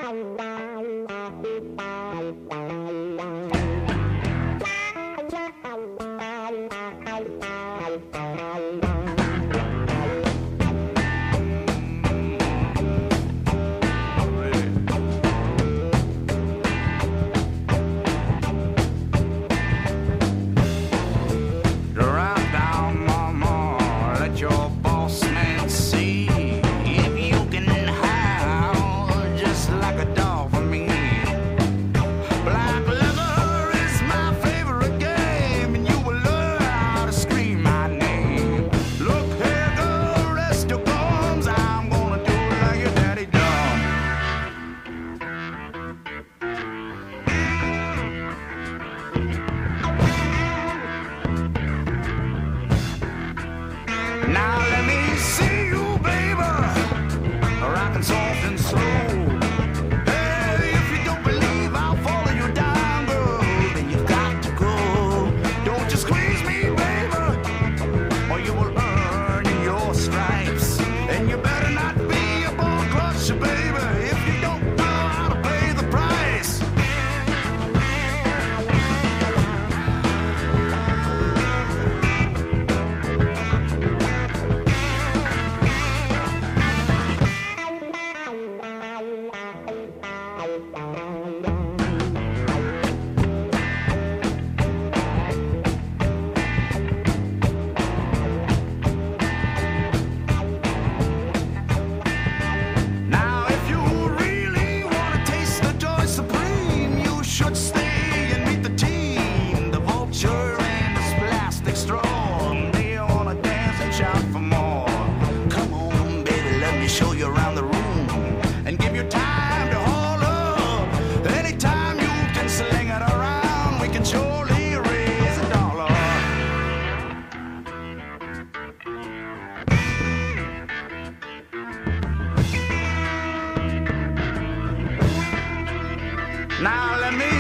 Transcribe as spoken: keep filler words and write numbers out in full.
Now let me see you, baby, rockin' soft and slow. Hey, if you don't believe I'll follow you down, girl, then you've got to go. Don't you squeeze me, baby, or you will earn your stripes. And you better not be a ball crusher, baby, if you don't know how to pay the price. Show you around the room and give you time to haul up. Anytime you can sling it around, we can surely raise a dollar. Now let me